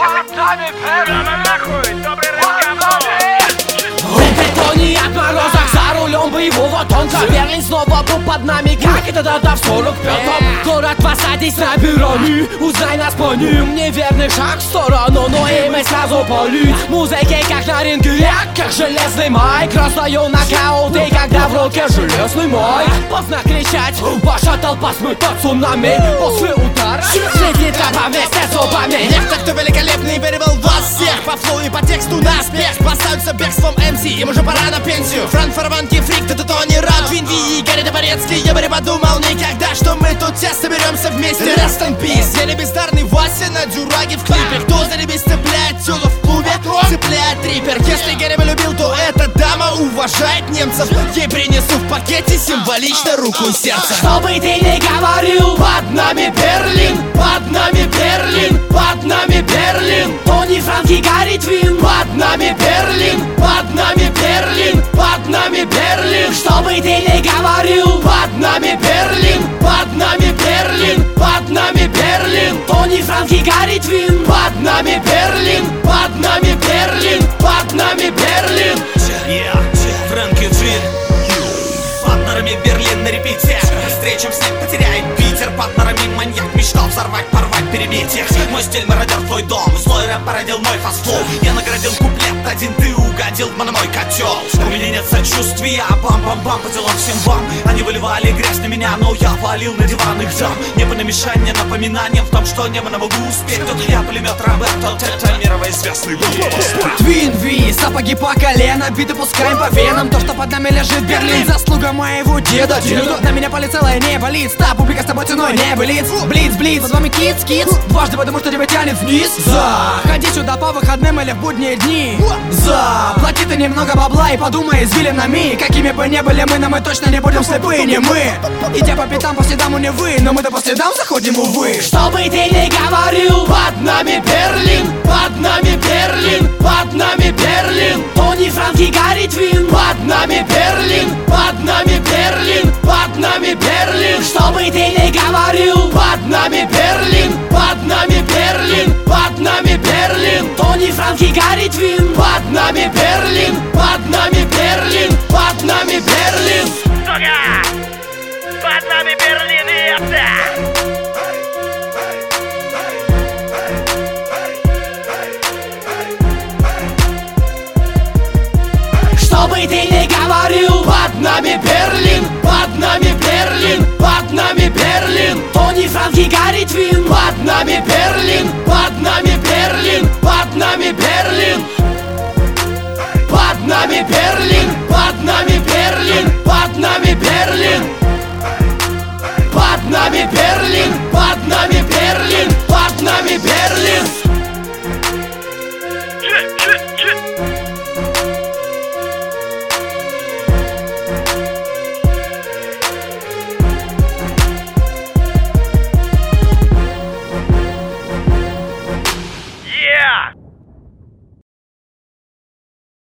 Под нами Берлин. Нахуй, добрый разговор. В бетоне от морозах за рулем боевого танка. Берлин снова был под нами, как это тогда в 45-м. Город в осаде с наберами, узнай нас по ним. Неверный шаг в сторону, но и мы сразу палить. Музыки как на ринге, я как железный майк. Раздаю нокауты, когда в руке железный майк. Поздно кричать, ваша толпа смыта цунами. После удара сидит трапа вместе с зубами. Некто, кто великолепный, перевел вас всех по флоу и по тексту наспех. Поставился бегством МС, им уже пора на пенсию. Франк Фарванки, Фрик, ты Тони Рад, Винди и Гарри Дворецкий. Я бы не подумал никогда, что мы тут все соберемся вместе. Rest in peace. Я не бездарный Вася на дюраге в клипе. Кто за небес цепляет тюлу в клубе, цепляет трипер. Если Гарри бы любил, то эта дама уважает немцев. Ей принесу в пакете символично руку и сердце. Что бы ты ни говорил, под нами Берлин, под нами Берлин, под нами Берлин. Тони, Франк и Гарри Твин, под нами Берлин, под нами Берлин, под нами Берлин. Что бы ты ни говорил, под нами Берлин, под нами Берлин, под нами Берлин. Тони, Франк и Гарри Твин, под нами Берлин, под нами Берлин, под нами Берлин. Франк и Твин, партнерами Берлин на репите. Встречам снег потеряет Питер. Партнерами маньяк мечтал взорвать, порвать, перебить их. Мой стиль мародер, твой дом. Злой рэп породил мой фастфуд. Я наградил куплет один, ты угодил на мой котел. У меня нет сочувствия, бам-бам-бам по делам всем вам. Они выливали грязь на меня, но я валил на диван их дам. Небо на мешание, напоминанием в том, что небо на могу успеть. Тут я, пулемет Роберто, это мирово известный Твин Ви, сапоги по колено, биты пускаем по венам. То, что под нами лежит Берлин, заслуга моего деда. На меня полет целое не болит. Ста, публика с тобой ценой не болит. Блиц, блиц, под вами кидс, кидс. Дважды потому, что тебя тянет вниз. Заходи сюда по выходным или в будние дни. Плати ты немного бабла и подумай извилинами. Какими бы ни были мы, но мы точно не будем слепые, не мы. Идя по пятам, по следам не вы, но мы-то по следам заходим, увы. Что бы ты ни говорил, под нами Берлин, под нами Берлин, под нами Берлин. Тони, Франк и Гарри Твин, под нами Берлин, под нами Берлин, под нами Берлин. Что бы ты ни говорил, под нами Берлин, под нами Берлин, под нами Берлин. Тони, Франк и Гарри Твин, под нами Берлин, под нами Берлин, под нами Берлин. Сука! Под нами Берлин и это! Что бы ты ни говорил, под нами Берлин, под нами Берлин, под нами Берлин. Тони, Франк и Гарри Твин, под нами Берлин, под нами Берлин, под нами Берлин. Под нами Берлин, под нами Берлин, под нами Берлин. Под нами Берлин, под нами Берлин, под нами Берлин.